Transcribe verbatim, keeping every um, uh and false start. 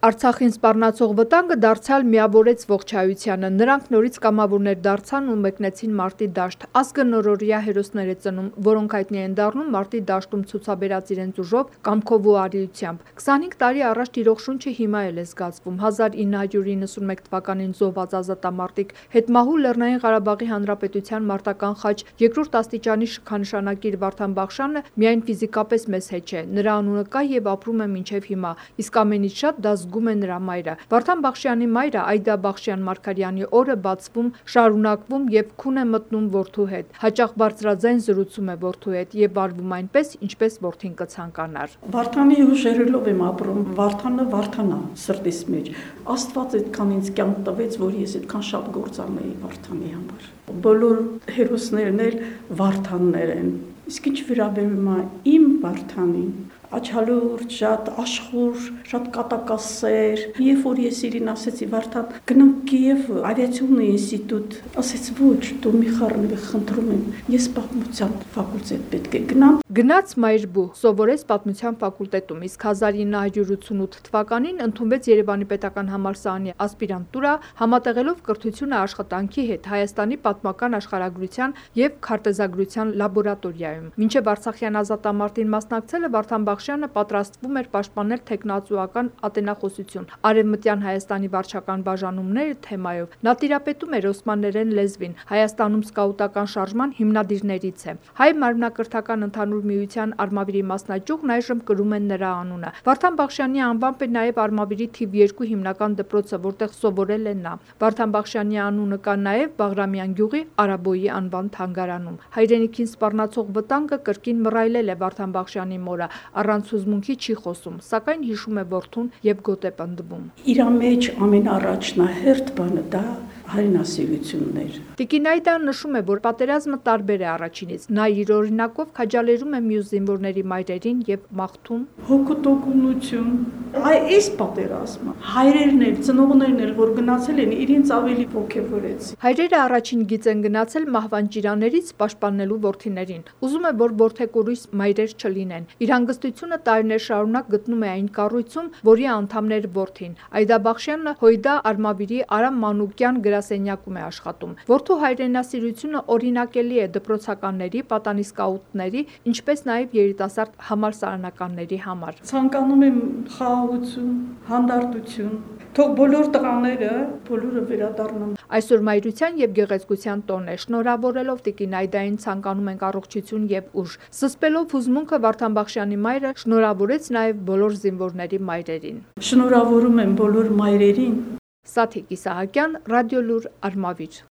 Արցախին սպառնացող վտանգը դարձյալ միավորեց ողջայությանը, նրանք նորից կամավորներ դարձան ու մեկնեցին մարտի դաշտ, ազգը նորօրյա հերոսներ է ծնում, որոնք հայտնի են դառնում մարտի դաշտում ցուցաբերած իրենց ուժով, կամքով ու արիությամբ։ քսանհինգ տարի առաջ տիրող շունչը հիմա էլ է զգացվում։ հազար ինը հարյուր իննսունմեկ թվականին զոհված ազատամարտիկ, հետմահու Լեռնային Ղարաբաղի Հանրապետության մարտական խաչ երկրորդ աստիճանի շքանշանակիր Վարդան Բաղշյանը միայն ֆիզիկապես մեզ հետ չէ, նրա անունը կա եւ ապրում է մինչեւ հիմա, իսկ ամենից շատ դա զգում է նրա մայրը։ Վարդան Բաղշյանի մայրը Այդա Բաղշյան-Մարգարյանի օրը բացվում, շարունակվում եւ քուն է մտնում որդու հետ։ Հաճախ բարձրաձայն զրուցում է որդու հետ եւ վարվում այնպես, ինչպես որդին կցանկանար։ Վարդանի հուշերելով եմ ապրում, Վարդանը Վարդանա սրտիս մեջ։ Աստված այդքան ինձ կյանք տվեց, որ ես այդքան շատ գործ անեի Վարդանի համար։ Բոլոր հերոսներն էլ Վարդաններ են։ Իսկ ինչ վերաբերում է իմ Վարդանին, աչալուրջ, շատ աշխուժ, շատ կատակասեր։ Երբ որ ես իրին ասեցի, Վարդան, գնանք Կիև ավիացիոն ինստիտուտ, ասեց ոչ, դու մի խառնվի, խնդրում եմ, ես պատմության ֆակուլտետ պետք է գնամ։ Գնաց Մայրբու, սովորեց պատմության ֆակուլտետում, իսկ հազար ինը հարյուր ութսունութ թվականին ընդունվեց Երևանի պետական համալսարանի ասպիրանտուրա, համատեղելով կրթությունը աշխատանքի հետ Հայաստանի պատմական աշխարհագրության եւ քարտեզագրության լաբորատորիայում։ Մինչև Արցախյան ազատամարտին մասնակցելը Վարդան Բաղշյանը պատրաստվում էր պաշտպանել թեկնածուական ատենախոսություն, արևմտյան Հայաստանի վարչական բաժանումները թեմայով։ Նա տիրապետում էր օսմաներեն լեզվին, Հայաստանում սկաուտական շարժման հիմնադիրներից է։ Հայ մարմնակրթական ընդհանուր միության Արմավիրի մասնաճյուղն այժմ կրում են նրա անունը։ Վարդան Բաղշյանի անվամբ է նաև Արմավիրի թիվ երկու հիմնական դպրոցը, որտեղ սովորել է նա։ Վարդան Բաղշյանի անունը կա նաև Բաղրամյան գյուղի Արաբոյի անվան թանգարանում։ Հայրենիքին սպառնացող վտանգը կրկին մռայլել է Վարդան Բաղշյանի մորը, առանց հուզմունքի չի խոսում, սակայն հիշում է որդուն եւ գոտ է պնդվում։ Իր մեջ ամենաառաջնահերթ բանը դա հայրենասիրությունն էր։ Տիկին Այդան նշում է, որ պատերազմը տարբեր է առաջինից։ Նա իր օրինակով քաջալերում է մյուս զինվորների մայրերին եւ մաղթում հոգուտոգունություն։ Այ այս պատերազմը հայրերն էլ, ծնողներն էլ, որ գնացել են, իրենց ավելի ոգևորեց։ Հայրերը առաջին գիծ են գնացել մահվան ճիրաներից պաշտպանելու որդիներին։ Ուզում է, որ որդեկորույս մայրեր չլինեն։ Իր հանգստությունը տարիներ շարունակ գտնում է այն կառույցում, որի անդամներ որդին։ Այդա Բաղշյանը Հույդա Արմավիրի Արամ Մանուկյան գրասենյակում է աշխատում։ Որդու հայրենասիրությունը օրինակելի է դպրոցականների, պատանիսկաուտների, ինչպես նաև երիտասարդ համալսարանականների համար։ Ցանկանում եմ խաղաղություն, հանդարտություն, թող բոլոր տղաները բոլորը վերադառնան։ Այսօր մայրության եւ գեղեցկության տոն է։ Շնորհավորելով տիկին Այդային ցանկանում ենք առողջություն եւ ուժ։ Զսպելով հուզմունքը Վարդան Բաղշյանի մայրը շնորհավորեց նաև բոլոր զինվորների մայրերին։ Շնորհավորում եմ բոլոր մայրերին։ Սաթիկ Իսահակյան, Ռադիոլուր, Արմավիր։